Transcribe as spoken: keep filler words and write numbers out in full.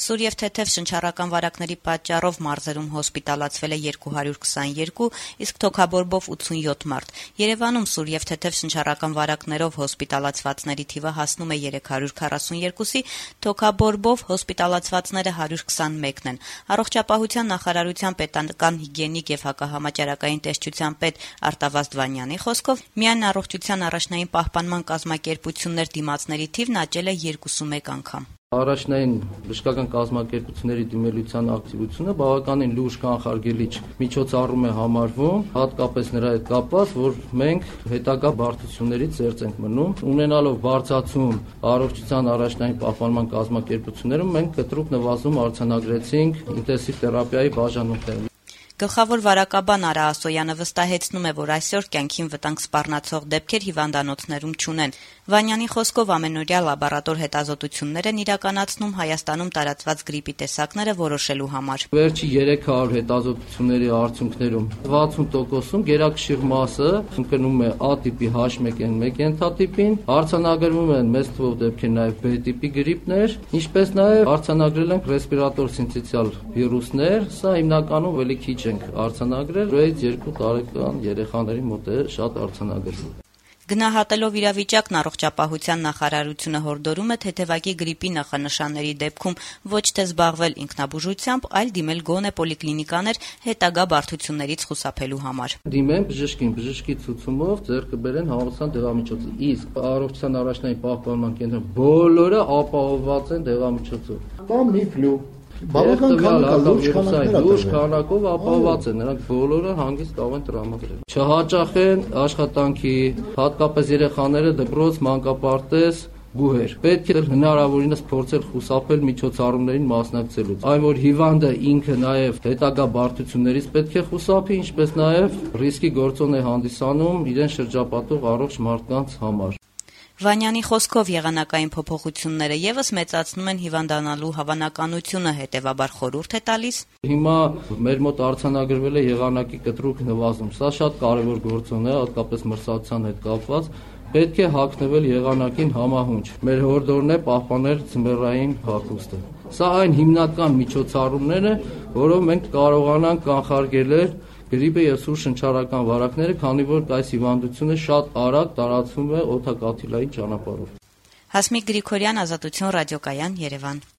Սուր եւ թեթեւ շնչառական վարակների պատճառով մարզերում հոսպիտալացվել է երկու հարյուր քսաներկու, իսկ թոքաբորբով ութսունյոթ մարդ։ Երևանում սուր եւ թեթեւ շնչառական վարակներով հոսպիտալացվածների թիվը հասնում է երեք հարյուր քառասունյոթի, թոքաբորբով հոսպիտալացվածները հարյուր քսանմեկն են։ Առողջապահության նախարարության պետական հիգիենիկ եւ հակահամաճարակային տեսչության պետ Արտավազդ Վանյանի խոսքով միայն առողջության առաջնային պահպանման կազմակերպություններ դիմացների թիվն աճել է երկուսունմեկ անգամ։ Առաջնային բժշկական կազմակերպությունների դիմելության ակտիվությունը բավականին լուրջ կանխարգելիչ միջոցառում է համարվում, հատկապես նրա հետ կապված, որ մենք հետագա բարդություններից զերծ ենք մնում, ունենալով բարձրացում առողջության առաջնային պահպանման կազմակերպություններում մենք կտրուկ նվազում արձանագրեցինք ինտենսիվ թերապիայի բաժանումները։ Գլխավոր վարակաբան Արա Ասոյանը վստահեցնում է, որ այսօր կյանքին վտանգ սպառնացող դեպքեր հիվանդանոցներում չունեն։ Վանյանի խոսքով ամենօրյա լաբորատոր հետազոտություններ են իրականացնում Հայաստանում տարածված գրիպի տեսակները որոշելու համար։ Վերջի երեք հարյուր հետազոտությունների արդյունքներում վաթսուն տոկոսում գերակշիռ մասը ընկնում է A տիպի H մեկ N մեկ ենթատիպին, արձանագրվում են մեծ թվով դեպքեր նաև B տիպի գրիպներ, ինչպես նաև արձանագրել ենք ռեսպիրատոր սինցիցիալ վիրուսներ, սա հիմնականում ավելի քիչ ենք արձանագրել, ռեյց երկու տարեկան երեխաների մոտ է շատ արձանագրվում։ Գնահատելով իրավիճակն առողջապահության նախարարությունը հորդորում է թեթևակի գրիպի նախանշանների դեպքում ոչ թե զբաղվել ինքնաբուժությամբ, այլ դիմել գոնե պոլիկլինիկաներ հետագա բարդություններից խուսափելու համար։ Դիմեն բժշկին, բժշկի ցուցումով ձեռք կբերեն համապատասխան դեղամիջոցը։ Իսկ առողջության առաջնային պահպանման կենտրոնում բոլորը ապահովված են դեղամիջոցով։ Կամ միֆլու Բավական քանակով լուրջ քանակով ապահովված են, նրանք բոլորը հանգիստ կարող են տրամադրել։ Չհաճախեն աշխատանքի, հատկապես երեխաները դպրոց, մանկապարտեզ, բուհեր։ Պետք է հնարավորինս փորձել խուսափել միջոցառումներին մասնակցելուց։ Այն որ հիվանդը ինքը նաև հետագա բարդություններից պետք է խուսափի, ինչպես նաև ռիսկի գործոն է հանդիսանում իրեն շրջապատող առողջ մարդկանց համար։ Վանյանի խոսքով եղանակային փոփոխությունները եւս մեծացնում են հիվանդանալու հավանականությունը, հետեւաբար խորհուրդ է տալիս։ Հիմա մեր մոտ արձանագրվել է եղանակի կտրուկ նվազում։ Սա շատ կարևոր գործոն է, հատկապես մրսակցության հետ կապված։ Պետք է հագնվել եղանակին համահունչ։ Մեր հորդորն է պահպանել ձմեռային հագուստը։ Սա այն հիմնական միջոցառումները, որով մենք կարողանանք կանխարգելել գրիպը եւ սուր շնչառական վարակները, քանի որ այս հիվանդությունը շատ արագ տարածվում է օդակաթիլային ճանապարհով։ Հասմիկ Գրիգորյան, Ազատություն ռադիոկայան, Երևան։